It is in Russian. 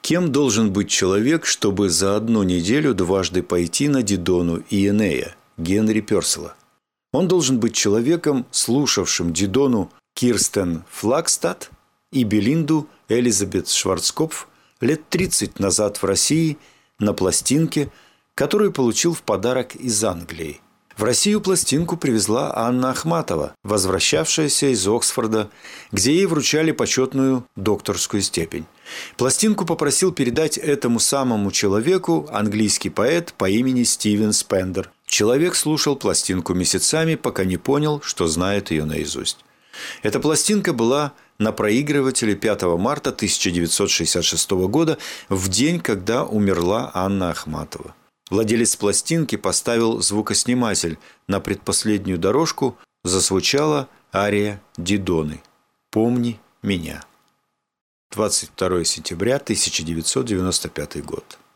Кем должен быть человек, чтобы за одну неделю дважды пойти на Дидону и Энея? Генри Пёрселла. Он должен быть человеком, слушавшим Дидону Кирстен Флагстад и Белинду Элизабет Шварцкопф лет 30 назад в России на пластинке, которую получил в подарок из Англии. В Россию пластинку привезла Анна Ахматова, возвращавшаяся из Оксфорда, где ей вручали почетную докторскую степень. Пластинку попросил передать этому самому человеку английский поэт по имени Стивен Спендер. Человек слушал пластинку месяцами, пока не понял, что знает ее наизусть. Эта пластинка была на проигрывателе 5 марта 1966 года, в день, когда умерла Анна Ахматова. Владелец пластинки поставил звукосниматель на предпоследнюю дорожку, зазвучала ария Дидоны «Помни меня». 22 сентября 1995 год.